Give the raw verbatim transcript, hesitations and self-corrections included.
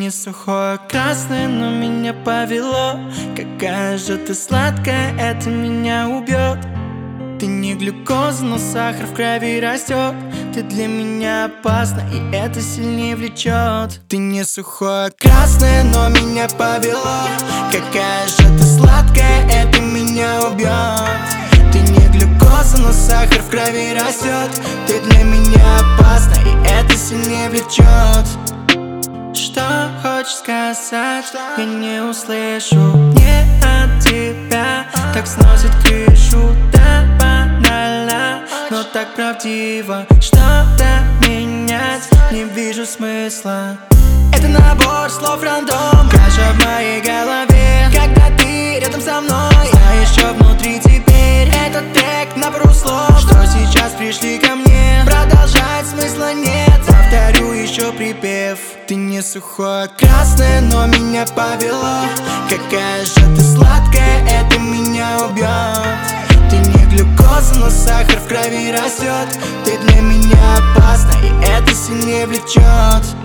не сухое красное, но меня повело. Какая же ты сладкая, это меня убьет. Ты не глюкоза, но сахар в крови растет. Ты для меня опасна, и это сильнее влечет. Ты не сухое красное, но меня повело. Какая же ты сладкая, это меня убьет. Ты не глюкоза, но сахар в крови растет. Ты для меня опасна, и это сильнее влечет. Что хочешь сказать, я не услышу. Не от тебя, так сносит крышу. Да, банально, но так правдиво. Что-то менять, не вижу смысла. Это набор слов рандом, каша в моей голове. Когда ты рядом со мной, знаешь, что внутри теперь. Этот трек на пару слов, что сейчас пришли ко мне. Продолжать смысла нет, повторю еще припев. Ты не сухое красное, но меня повело. Какая же ты сладкая, это меня убьет. Ты не глюкоза, но сахар в крови растет. Ты для меня опасна, и это сильнее влечет.